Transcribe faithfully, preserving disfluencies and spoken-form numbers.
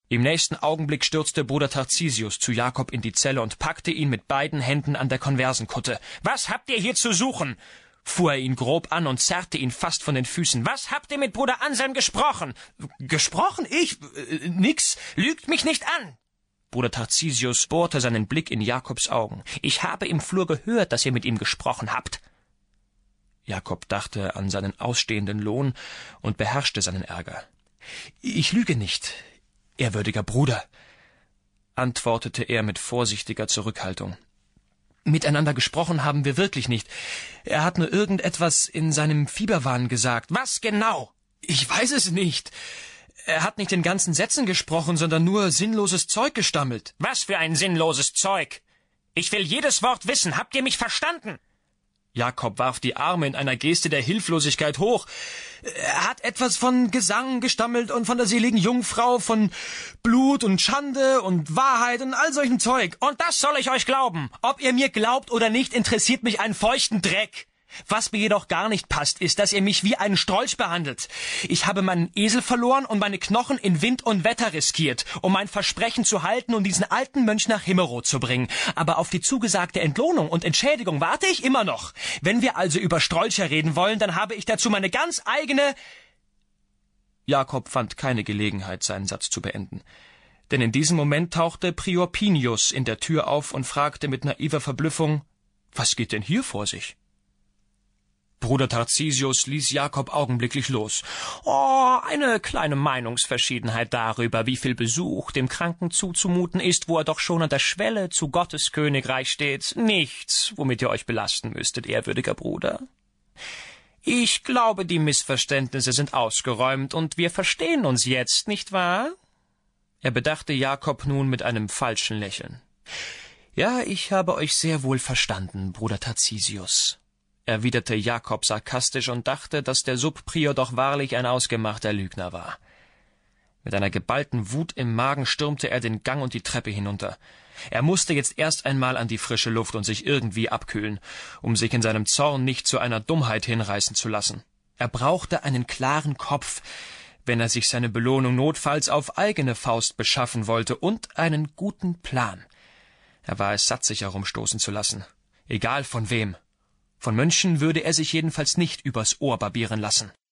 Im nächsten Augenblick stürzte Bruder Tarzisius zu Jakob in die Zelle und packte ihn mit beiden Händen an der Konversenkutte. »Was habt ihr hier zu suchen?« fuhr er ihn grob an und zerrte ihn fast von den Füßen. »Was habt ihr mit Bruder Anselm gesprochen?« »Gesprochen? Ich? Äh, nix. Lügt mich nicht an!« Bruder Tarzisius bohrte seinen Blick in Jakobs Augen. »Ich habe im Flur gehört, dass ihr mit ihm gesprochen habt.« Jakob dachte an seinen ausstehenden Lohn und beherrschte seinen Ärger. »Ich lüge nicht, ehrwürdiger Bruder«, antwortete er mit vorsichtiger Zurückhaltung. »Miteinander gesprochen haben wir wirklich nicht. Er hat nur irgendetwas in seinem Fieberwahn gesagt.« »Was genau?« »Ich weiß es nicht. Er hat nicht in ganzen Sätzen gesprochen, sondern nur sinnloses Zeug gestammelt.« »Was für ein sinnloses Zeug? Ich will jedes Wort wissen. Habt ihr mich verstanden?« Jakob warf die Arme in einer Geste der Hilflosigkeit hoch. Er hat etwas von Gesang gestammelt und von der seligen Jungfrau, von Blut und Schande und Wahrheit und all solchem Zeug. Und das soll ich euch glauben. Ob ihr mir glaubt oder nicht, interessiert mich einen feuchten Dreck. Was mir jedoch gar nicht passt, ist, dass ihr mich wie einen Strolch behandelt. Ich habe meinen Esel verloren und meine Knochen in Wind und Wetter riskiert, um mein Versprechen zu halten und diesen alten Mönch nach Himmerod zu bringen. Aber auf die zugesagte Entlohnung und Entschädigung warte ich immer noch. Wenn wir also über Strolcher reden wollen, dann habe ich dazu meine ganz eigene... Jakob fand keine Gelegenheit, seinen Satz zu beenden. Denn in diesem Moment tauchte Prior Pinius in der Tür auf und fragte mit naiver Verblüffung, »Was geht denn hier vor sich?« Bruder Tarzisius ließ Jakob augenblicklich los. »Oh, eine kleine Meinungsverschiedenheit darüber, wie viel Besuch dem Kranken zuzumuten ist, wo er doch schon an der Schwelle zu Gottes Königreich steht. Nichts, womit ihr euch belasten müsstet, ehrwürdiger Bruder. Ich glaube, die Missverständnisse sind ausgeräumt und wir verstehen uns jetzt, nicht wahr?« Er bedachte Jakob nun mit einem falschen Lächeln. »Ja, ich habe euch sehr wohl verstanden, Bruder Tarzisius«, erwiderte Jakob sarkastisch und dachte, dass der Subprior doch wahrlich ein ausgemachter Lügner war. Mit einer geballten Wut im Magen stürmte er den Gang und die Treppe hinunter. Er musste jetzt erst einmal an die frische Luft und sich irgendwie abkühlen, um sich in seinem Zorn nicht zu einer Dummheit hinreißen zu lassen. Er brauchte einen klaren Kopf, wenn er sich seine Belohnung notfalls auf eigene Faust beschaffen wollte, und einen guten Plan. Er war es satt, sich herumstoßen zu lassen. Egal von wem. Von Mönchen würde er sich jedenfalls nicht übers Ohr barbieren lassen.